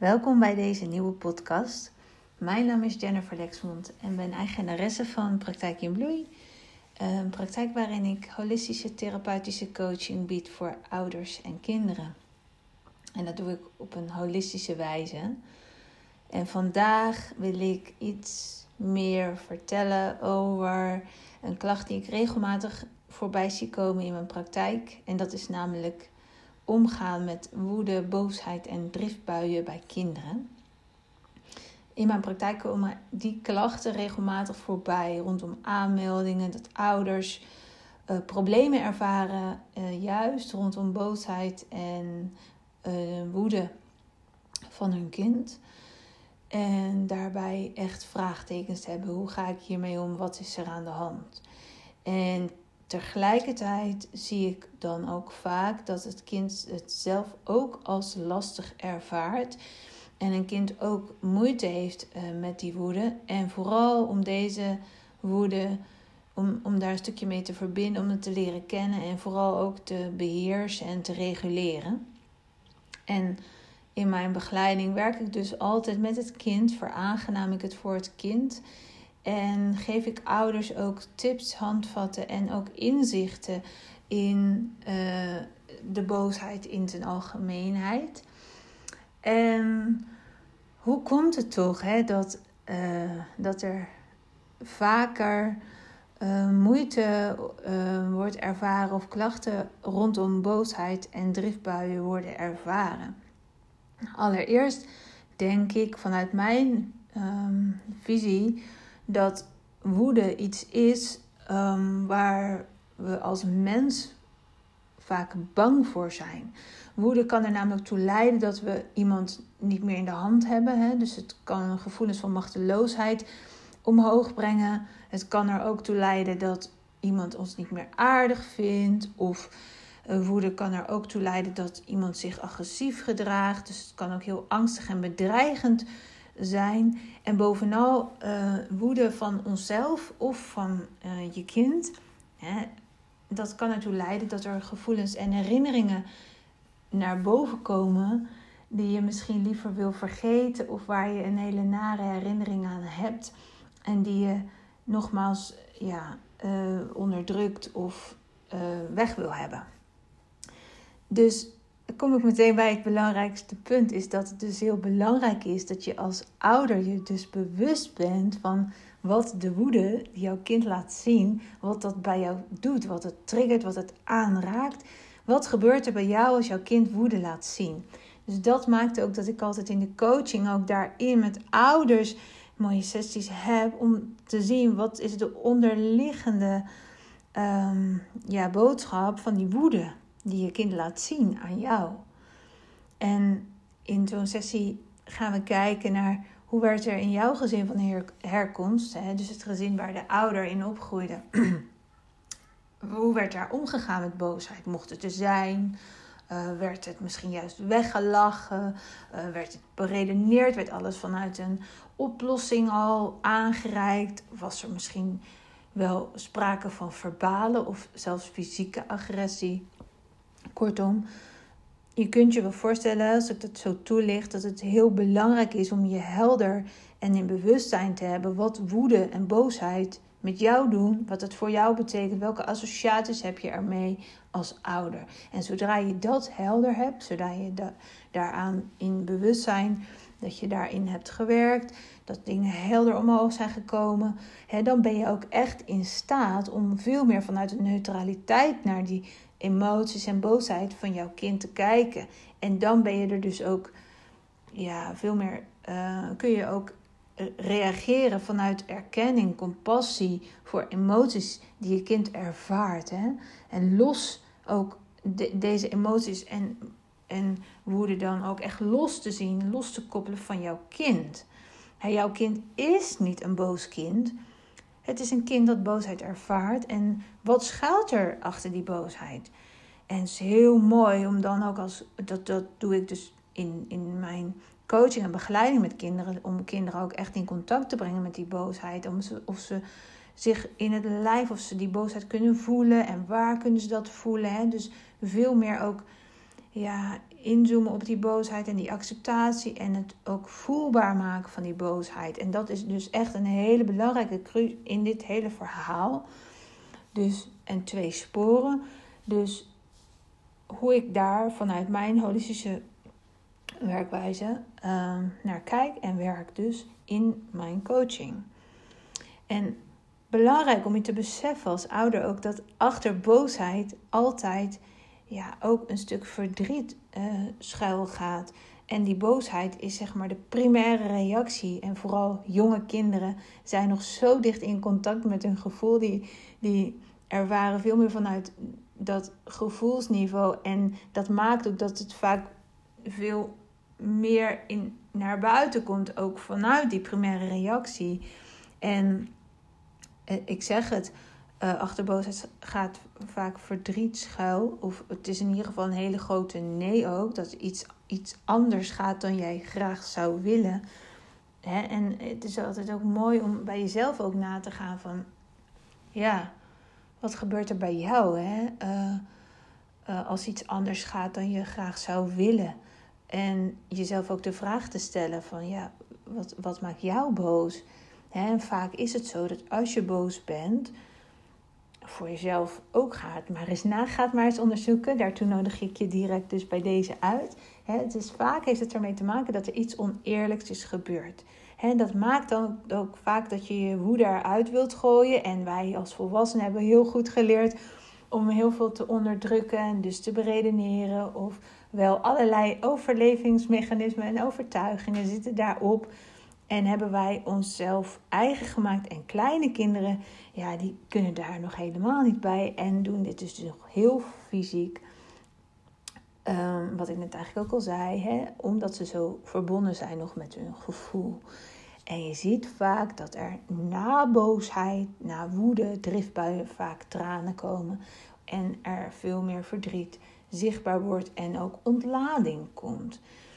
Welkom bij deze nieuwe podcast. Mijn naam is Jennifer Lexmond en ben eigenaresse van Praktijk in Bloei. Een praktijk waarin ik holistische therapeutische coaching bied voor ouders en kinderen. En dat doe ik op een holistische wijze. En vandaag wil ik iets meer vertellen over een klacht die ik regelmatig voorbij zie komen in mijn praktijk. En dat is namelijk omgaan met woede, boosheid en driftbuien bij kinderen. In mijn praktijk komen die klachten regelmatig voorbij rondom aanmeldingen, dat ouders problemen ervaren, juist rondom boosheid en woede van hun kind. En daarbij echt vraagtekens hebben. Hoe ga ik hiermee om? Wat is er aan de hand? En tegelijkertijd zie ik dan ook vaak dat het kind het zelf ook als lastig ervaart. En een kind ook moeite heeft met die woede. En vooral om deze woede, om daar een stukje mee te verbinden, om het te leren kennen. En vooral ook te beheersen en te reguleren. En in mijn begeleiding werk ik dus altijd met het kind, veraangenaam ik het voor het kind. En geef ik ouders ook tips, handvatten en ook inzichten in de boosheid in zijn algemeenheid. En hoe komt het toch dat er vaker moeite wordt ervaren of klachten rondom boosheid en driftbuien worden ervaren? Allereerst denk ik vanuit mijn visie dat woede iets is waar we als mens vaak bang voor zijn. Woede kan er namelijk toe leiden dat we iemand niet meer in de hand hebben. Hè? Dus het kan gevoelens van machteloosheid omhoog brengen. Het kan er ook toe leiden dat iemand ons niet meer aardig vindt. Of woede kan er ook toe leiden dat iemand zich agressief gedraagt. Dus het kan ook heel angstig en bedreigend zijn. En bovenal woede van onszelf of van je kind. Dat kan ertoe leiden dat er gevoelens en herinneringen naar boven komen die je misschien liever wil vergeten of waar je een hele nare herinnering aan hebt en die je nogmaals onderdrukt of weg wil hebben. Dus kom ik meteen bij het belangrijkste punt, is dat het dus heel belangrijk is dat je als ouder je dus bewust bent van wat de woede die jouw kind laat zien, wat dat bij jou doet, wat het triggert, wat het aanraakt. Wat gebeurt er bij jou als jouw kind woede laat zien? Dus dat maakt ook dat ik altijd in de coaching ook daarin met ouders mooie sessies heb om te zien wat is de onderliggende boodschap van die woede die je kind laat zien aan jou. En in zo'n sessie gaan we kijken naar hoe werd er in jouw gezin van herkomst, dus het gezin waar de ouder in opgroeide. Hoe werd daar omgegaan met boosheid? Mocht het er zijn? Werd het misschien juist weggelachen? Werd het beredeneerd? Werd alles vanuit een oplossing al aangereikt? Was er misschien wel sprake van verbale of zelfs fysieke agressie? Kortom, je kunt je wel voorstellen, als ik dat zo toelicht, dat het heel belangrijk is om je helder en in bewustzijn te hebben wat woede en boosheid met jou doen, wat het voor jou betekent, welke associaties heb je ermee als ouder. En zodra je dat helder hebt, zodra je daaraan in bewustzijn, dat je daarin hebt gewerkt, dat dingen helder omhoog zijn gekomen, dan ben je ook echt in staat om veel meer vanuit de neutraliteit naar die emoties en boosheid van jouw kind te kijken. En dan ben je er dus ook veel meer, kun je ook reageren vanuit erkenning, compassie voor emoties die je kind ervaart. En los ook deze emoties en woede dan ook echt los te zien, los te koppelen van jouw kind. Jouw kind is niet een boos kind. Het is een kind dat boosheid ervaart. En wat schuilt er achter die boosheid? En het is heel mooi om dan ook dat doe ik dus in mijn coaching en begeleiding met kinderen, om kinderen ook echt in contact te brengen met die boosheid. Of ze zich in het lijf, of ze die boosheid kunnen voelen en waar kunnen ze dat voelen. Dus veel meer ook inzoomen op die boosheid en die acceptatie en het ook voelbaar maken van die boosheid. En dat is dus echt een hele belangrijke in dit hele verhaal. Dus, en 2 sporen. Dus hoe ik daar vanuit mijn holistische werkwijze naar kijk en werk dus in mijn coaching. En belangrijk om je te beseffen als ouder ook dat achter boosheid altijd ook een stuk verdriet schuil gaat. En die boosheid is zeg maar de primaire reactie. En vooral jonge kinderen zijn nog zo dicht in contact met hun gevoel. Die ervaren veel meer vanuit dat gevoelsniveau. En dat maakt ook dat het vaak veel meer naar buiten komt. Ook vanuit die primaire reactie. En ik zeg het, achter boosheid gaat vaak verdriet schuil. Of het is in ieder geval een hele grote nee ook. Dat iets anders gaat dan jij graag zou willen. En het is altijd ook mooi om bij jezelf ook na te gaan van... wat gebeurt er bij jou? Als iets anders gaat dan je graag zou willen. En jezelf ook de vraag te stellen van... wat maakt jou boos? En vaak is het zo dat als je boos bent, voor jezelf ook gaat maar eens onderzoeken. Daartoe nodig ik je direct dus bij deze uit. Vaak heeft het ermee te maken dat er iets oneerlijks is gebeurd. Dat maakt dan ook vaak dat je je woede eruit wilt gooien. En wij als volwassenen hebben heel goed geleerd om heel veel te onderdrukken en dus te beredeneren. Of wel allerlei overlevingsmechanismen en overtuigingen zitten daarop. En hebben wij onszelf eigen gemaakt. En kleine kinderen, die kunnen daar nog helemaal niet bij. En doen dit dus nog heel fysiek. Wat ik net eigenlijk ook al zei. Omdat ze zo verbonden zijn nog met hun gevoel. En je ziet vaak dat er na boosheid, na woede, driftbuien vaak tranen komen. En er veel meer verdriet zichtbaar wordt. En ook ontlading komt.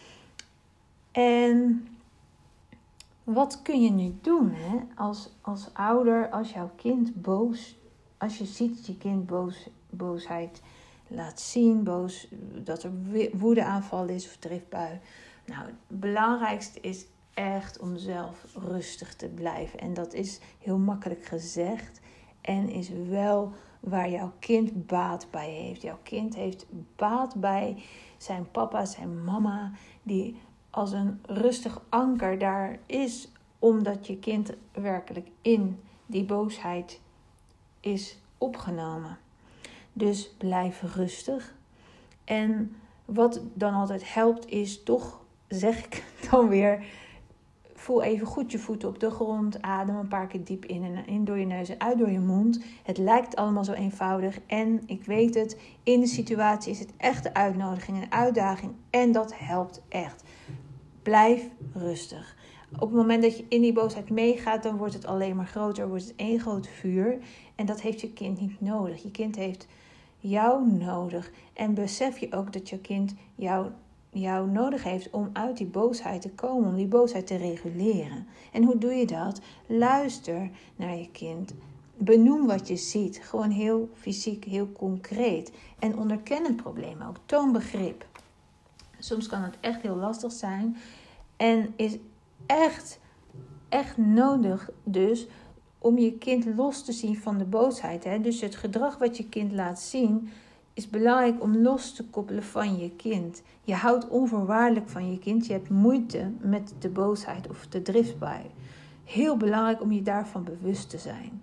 En... wat kun je nu doen als ouder, als jouw kind als je ziet dat je kind boosheid laat zien, dat er woedeaanval is of driftbui. Nou, het belangrijkste is echt om zelf rustig te blijven. En dat is heel makkelijk gezegd en is wel waar jouw kind baat bij heeft. Jouw kind heeft baat bij zijn papa, zijn mama, die als een rustig anker daar is, omdat je kind werkelijk in die boosheid is opgenomen. Dus blijf rustig. En wat dan altijd helpt is toch, zeg ik dan weer, voel even goed je voeten op de grond. Adem een paar keer diep in door je neus en uit door je mond. Het lijkt allemaal zo eenvoudig. En ik weet het, in de situatie is het echt een uitnodiging, een uitdaging. En dat helpt echt. Blijf rustig. Op het moment dat je in die boosheid meegaat, dan wordt het alleen maar groter. Wordt het één groot vuur. En dat heeft je kind niet nodig. Je kind heeft jou nodig. En besef je ook dat je kind jou nodig heeft om uit die boosheid te komen. Om die boosheid te reguleren. En hoe doe je dat? Luister naar je kind. Benoem wat je ziet. Gewoon heel fysiek, heel concreet. En onderken het probleem ook. Toon begrip. Soms kan het echt heel lastig zijn. En is echt nodig dus om je kind los te zien van de boosheid. Dus het gedrag wat je kind laat zien is belangrijk om los te koppelen van je kind. Je houdt onvoorwaardelijk van je kind. Je hebt moeite met de boosheid of de driftbui. Heel belangrijk om je daarvan bewust te zijn.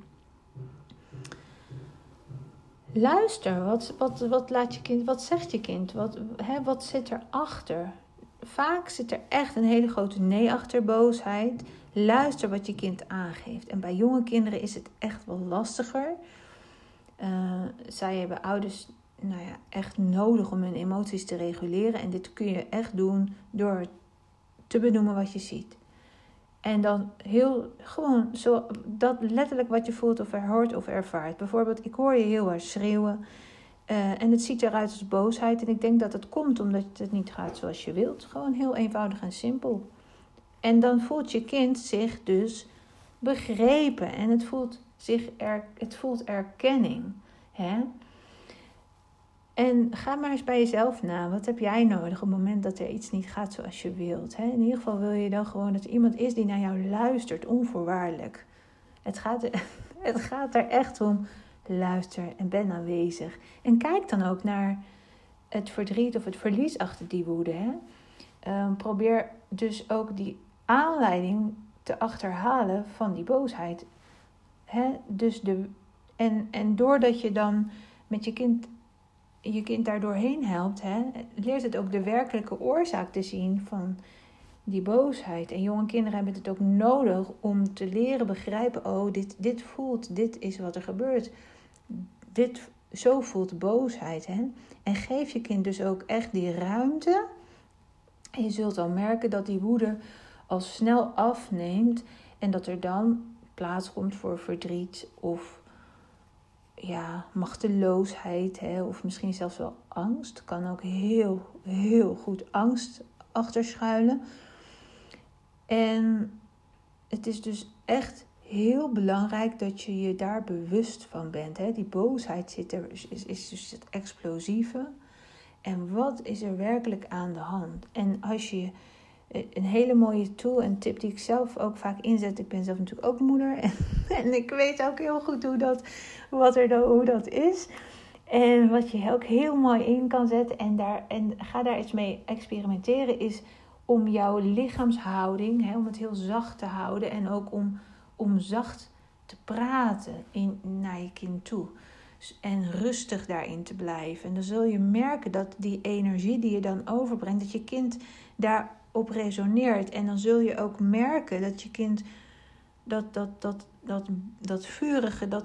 Luister, wat laat je kind, wat zegt je kind? Wat zit erachter? Vaak zit er echt een hele grote nee achter boosheid. Luister wat je kind aangeeft. En bij jonge kinderen is het echt wel lastiger. Zij hebben ouders echt nodig om hun emoties te reguleren. En dit kun je echt doen door te benoemen wat je ziet. En dan gewoon zo, dat letterlijk wat je voelt of hoort of ervaart. Bijvoorbeeld, ik hoor je heel hard schreeuwen. En het ziet eruit als boosheid. En ik denk dat het komt omdat het niet gaat zoals je wilt. Gewoon heel eenvoudig en simpel. En dan voelt je kind zich dus begrepen. En het voelt erkenning. En ga maar eens bij jezelf na. Wat heb jij nodig op het moment dat er iets niet gaat zoals je wilt? Hè? In ieder geval wil je dan gewoon dat er iemand is die naar jou luistert, onvoorwaardelijk. Het gaat er echt om. Luister en ben aanwezig. En kijk dan ook naar het verdriet of het verlies achter die woede. Hè? Probeer dus ook die aanleiding te achterhalen van die boosheid. Hè? Dus en doordat je dan met je kind daar doorheen helpt, hè, leert het ook de werkelijke oorzaak te zien van die boosheid. En jonge kinderen hebben het ook nodig om te leren begrijpen, oh, dit voelt, dit is wat er gebeurt. Zo voelt boosheid. Hè? En geef je kind dus ook echt die ruimte. En je zult dan merken dat die woede al snel afneemt en dat er dan plaats komt voor verdriet of machteloosheid, hè, of misschien zelfs wel angst. Kan ook heel, heel goed angst achter schuilen. En het is dus echt heel belangrijk dat je je daar bewust van bent. Hè. Die boosheid is dus het explosieve. En wat is er werkelijk aan de hand? En als je een hele mooie tool en tip die ik zelf ook vaak inzet. Ik ben zelf natuurlijk ook moeder. En ik weet ook heel goed hoe dat is. En wat je ook heel mooi in kan zetten. En ga daar eens mee experimenteren. Is om jouw lichaamshouding. Hè, om het heel zacht te houden. En ook om zacht te praten naar je kind toe. En rustig daarin te blijven. En dan zul je merken dat die energie die je dan overbrengt. Dat je kind daarop resoneert. En dan zul je ook merken dat je kind dat vurige, dat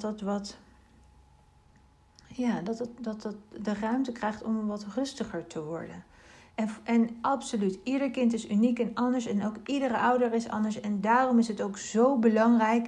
de ruimte krijgt om wat rustiger te worden. En absoluut, ieder kind is uniek en anders. En ook iedere ouder is anders. En daarom is het ook zo belangrijk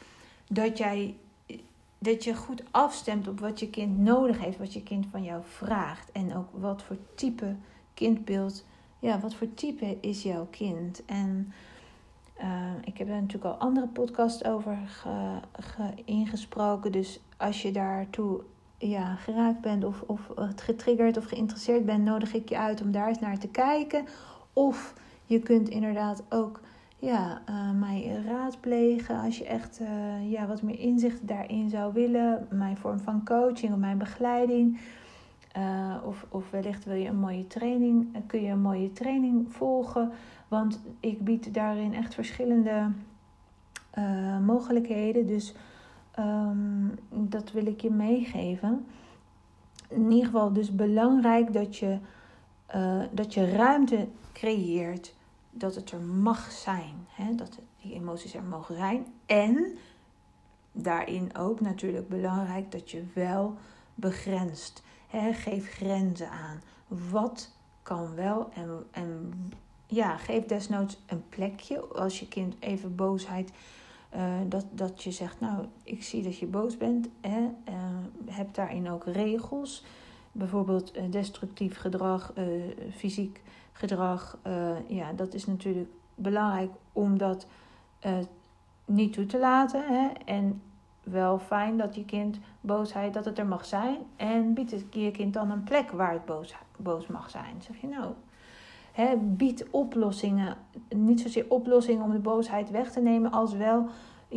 dat je goed afstemt op wat je kind nodig heeft. Wat je kind van jou vraagt. En ook wat voor type kindbeeld. Ja, wat voor type is jouw kind? En ik heb er natuurlijk al andere podcasts over ingesproken. Dus als je daartoe geraakt bent of getriggerd of geïnteresseerd bent, nodig ik je uit om daar eens naar te kijken. Of je kunt inderdaad ook mij raadplegen als je echt wat meer inzicht daarin zou willen. Mijn vorm van coaching of mijn begeleiding. Of wellicht wil je een mooie training. Kun je een mooie training volgen. Want ik bied daarin echt verschillende mogelijkheden. Dus dat wil ik je meegeven. In ieder geval dus belangrijk dat je ruimte creëert. Dat het er mag zijn. Hè? Dat die emoties er mogen zijn. En daarin ook natuurlijk belangrijk dat je wel begrenst. Hè? Geef grenzen aan. Wat kan wel en geef desnoods een plekje. Als je kind even boosheid, dat je zegt, nou, ik zie dat je boos bent. Hè? Heb daarin ook regels. Bijvoorbeeld destructief gedrag, fysiek gedrag. Dat is natuurlijk belangrijk om dat niet toe te laten. Hè? En wel fijn dat je kind boosheid, dat het er mag zijn. En biedt je kind dan een plek waar het boos mag zijn. Zeg je nou, bied oplossingen. Niet zozeer oplossingen om de boosheid weg te nemen, als wel,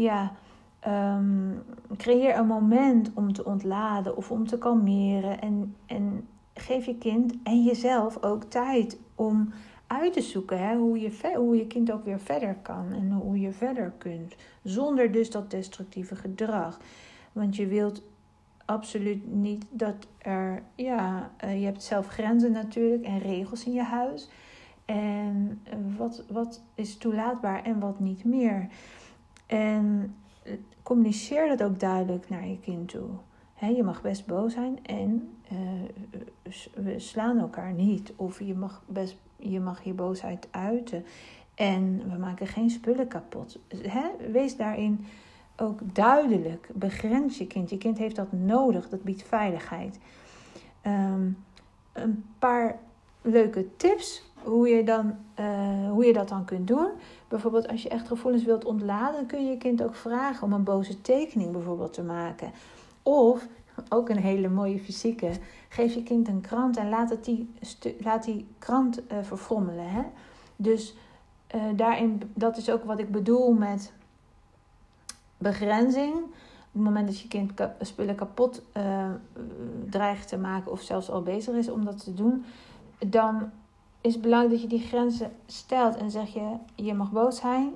creëer een moment om te ontladen of om te kalmeren. En geef je kind en jezelf ook tijd om uit te zoeken hoe je kind ook weer verder kan en hoe je verder kunt. Zonder dus dat destructieve gedrag. Want je wilt absoluut niet dat er, je hebt zelf grenzen natuurlijk en regels in je huis. En wat is toelaatbaar en wat niet meer. En communiceer dat ook duidelijk naar je kind toe. Je mag best boos zijn en we slaan elkaar niet. Of je mag je boosheid uiten. En we maken geen spullen kapot. Wees daarin ook duidelijk. Begrens je kind. Je kind heeft dat nodig. Dat biedt veiligheid. Een paar leuke tips hoe je dat dan kunt doen. Bijvoorbeeld als je echt gevoelens wilt ontladen, kun je je kind ook vragen om een boze tekening bijvoorbeeld te maken. Of ook een hele mooie fysieke. Geef je kind een krant en laat die krant verfrommelen. Hè? Dus daarin, dat is ook wat ik bedoel met begrenzing. Op het moment dat je kind spullen kapot dreigt te maken of zelfs al bezig is om dat te doen, dan is het belangrijk dat je die grenzen stelt en zeg je mag boos zijn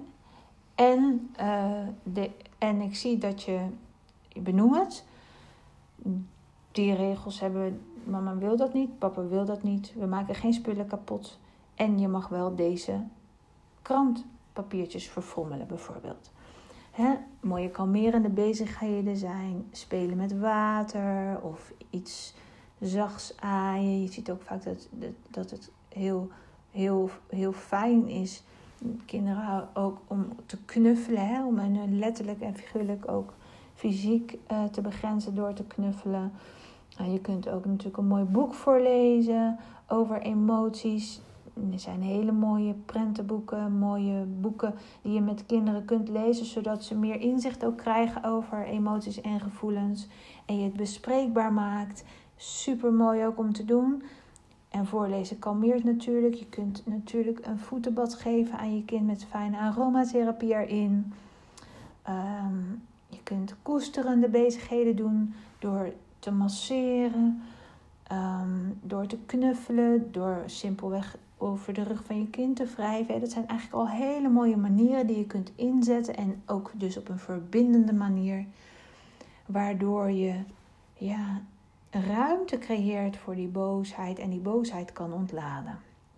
en ik zie dat je benoem het. Die regels hebben, mama wil dat niet, papa wil dat niet, we maken geen spullen kapot en je mag wel deze krantpapiertjes verfrommelen bijvoorbeeld. Mooie kalmerende bezigheden zijn spelen met water of iets zachts aaien. Je ziet ook vaak dat het heel fijn is. Kinderen ook om te knuffelen, om hen letterlijk en figuurlijk ook fysiek te begrenzen door te knuffelen. Je kunt ook natuurlijk een mooi boek voorlezen over emoties. Er zijn hele mooie prentenboeken, mooie boeken die je met kinderen kunt lezen, zodat ze meer inzicht ook krijgen over emoties en gevoelens. En je het bespreekbaar maakt. Super mooi ook om te doen. En voorlezen kalmeert natuurlijk. Je kunt natuurlijk een voetenbad geven aan je kind met fijne aromatherapie erin. Je kunt koesterende bezigheden doen door te masseren, door te knuffelen, door simpelweg over de rug van je kind te wrijven. Dat zijn eigenlijk al hele mooie manieren die je kunt inzetten. En ook dus op een verbindende manier. Waardoor je ruimte creëert voor die boosheid. En die boosheid kan ontladen.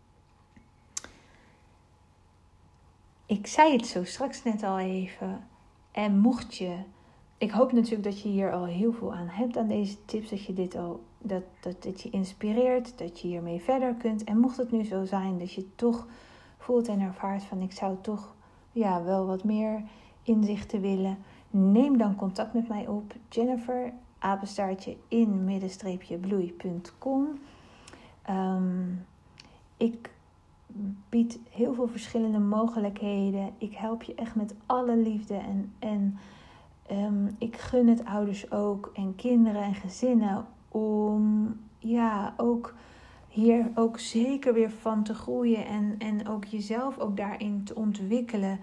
Ik zei het zo straks net al even. En mocht je... Ik hoop natuurlijk dat je hier al heel veel aan hebt aan deze tips. Dat je dit je inspireert. Dat je hiermee verder kunt. En mocht het nu zo zijn dat je toch voelt en ervaart van ik zou toch wel wat meer inzichten willen. Neem dan contact met mij op. Jennifer, _in_bloei.com. Ik bied heel veel verschillende mogelijkheden. Ik help je echt met alle liefde en ik gun het ouders ook en kinderen en gezinnen om ook hier ook zeker weer van te groeien en ook jezelf ook daarin te ontwikkelen.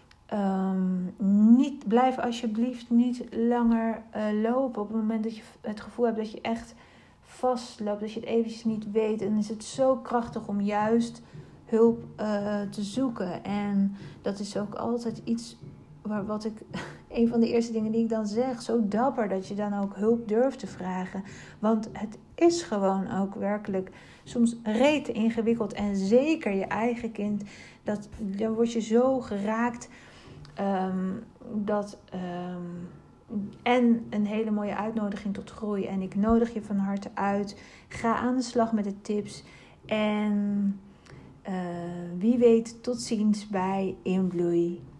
Blijf alsjeblieft niet langer lopen op het moment dat je het gevoel hebt dat je echt vastloopt, dat je het eventjes niet weet. En dan is het zo krachtig om juist hulp te zoeken. En dat is ook altijd iets een van de eerste dingen die ik dan zeg, zo dapper dat je dan ook hulp durft te vragen. Want het is gewoon ook werkelijk soms rete ingewikkeld. En zeker je eigen kind, dan word je zo geraakt. En een hele mooie uitnodiging tot groei. En ik nodig je van harte uit. Ga aan de slag met de tips. En wie weet, tot ziens bij In Bloei.